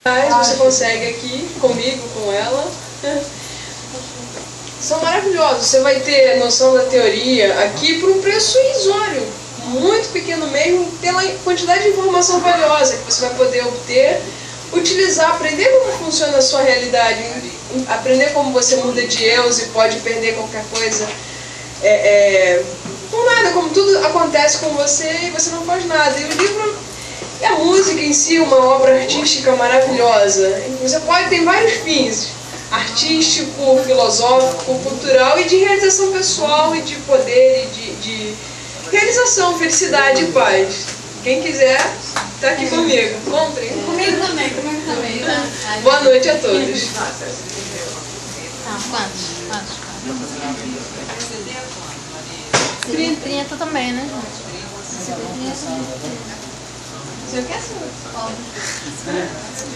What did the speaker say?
Você consegue aqui, comigo, com ela. São maravilhosos. Você vai ter noção da teoria aqui por um preço irrisório, muito pequeno mesmo, pela quantidade de informação valiosa que você vai poder obter, utilizar, aprender como funciona a sua realidade, aprender como você muda de eus e pode perder qualquer coisa. Com nada, como tudo acontece com você e você não faz nada. E o livro e a música em si, uma obra artística maravilhosa. Você tem vários fins: artístico, filosófico, cultural e de realização pessoal e de poder e de realização, felicidade e paz. Quem quiser, está aqui comigo. Comprem. Comigo também. Boa noite a todos. Quantos? 30 também, né? Você quer?